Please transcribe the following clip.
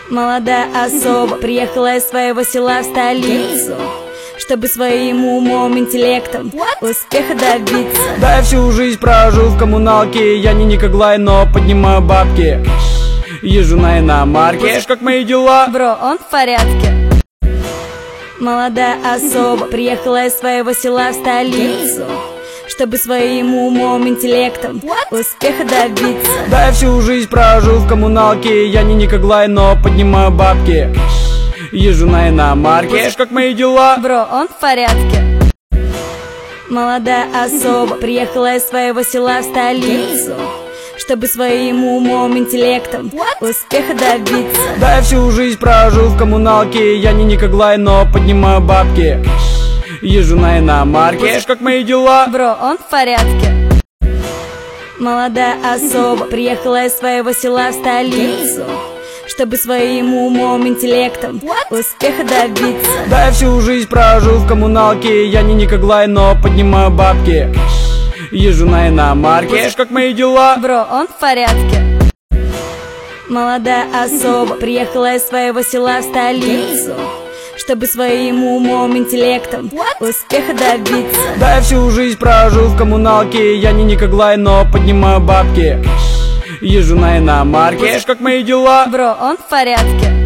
Молодая особа приехала из своего села в столицу, чтобы своим умом, интеллектом успеха добиться. Да, я всю жизнь прожил в коммуналке. Я не Никоглай, но поднимаю бабки. Езжу на иномарке. Как мои дела? Бро, он в порядке. Молодая особа приехала из своего села в столицу, чтобы своим умом, интеллектом успеха добиться. Да, я всю жизнь прожил в коммуналке. Я не Никоглай, но поднимаю бабки. Езжу на иномарке. Как мои дела? Бро, он в порядке. Молодая особа приехала из своего села в столицу, чтобы своим умом, интеллектом успеха добиться. Да, я всю жизнь прожил в коммуналке. Я не Никоглай, но поднимаю бабки. Езжу на иномарке. Как мои дела? Бро, он в порядке. Молодая особа приехала из своего села в столицу, чтобы своим умом, интеллектом успеха добиться. Да, я всю жизнь прожил в коммуналке. Я не Никоглай, но поднимаю бабки. Езжу на иномарке. Как мои дела? Бро, он в порядке. Молодая особа приехала из своего села в столицу, чтобы своим умом, интеллектом успеха добиться. Да, я всю жизнь прожил в коммуналке. Я не Никоглай, но поднимаю бабки. Езжу на иномарке. Как мои дела? Бро, он в порядке.